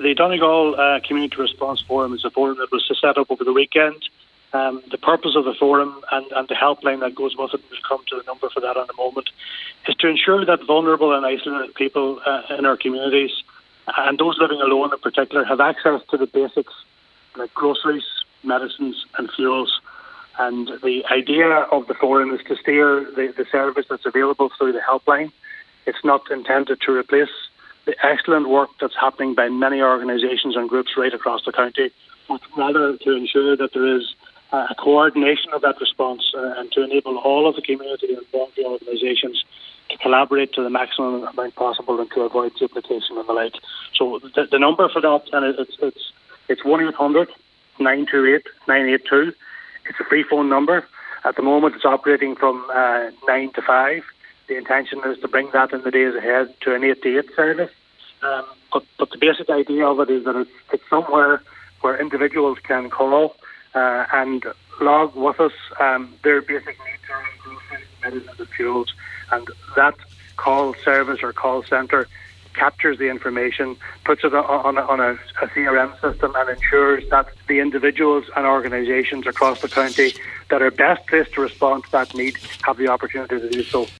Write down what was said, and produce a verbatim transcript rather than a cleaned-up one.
the Donegal uh, Community Response Forum is a forum that was set up over the weekend. Um, the purpose of the forum and, and the helpline that goes with it, we'll come to the number for that in a moment, is to ensure that vulnerable and isolated people uh, in our communities, and those living alone in particular, have access to the basics like groceries, medicines and fuels. And the idea of the forum is to steer the, the service that's available through the helpline. It's not intended to replace the excellent work that's happening by many organisations and groups right across the county, but rather to ensure that there is a coordination of that response uh, and to enable all of the community and voluntary organisations to collaborate to the maximum amount possible and to avoid duplication and the like. So the, the number for that, and it's it's it's one eight hundred, nine two eight, nine eight two. It's a free phone number. At the moment, it's operating from uh, nine to five. The intention is to bring that in the days ahead to an eight to eight service. Um, but, but the basic idea of it is that it's, it's somewhere where individuals can call uh, and log with us um, their basic needs around groceries, medicines and fuels. And that call service or call centre captures the information, puts it on a, on a, a C R M system and ensures that the individuals and organisations across the county that are best placed to respond to that need have the opportunity to do so.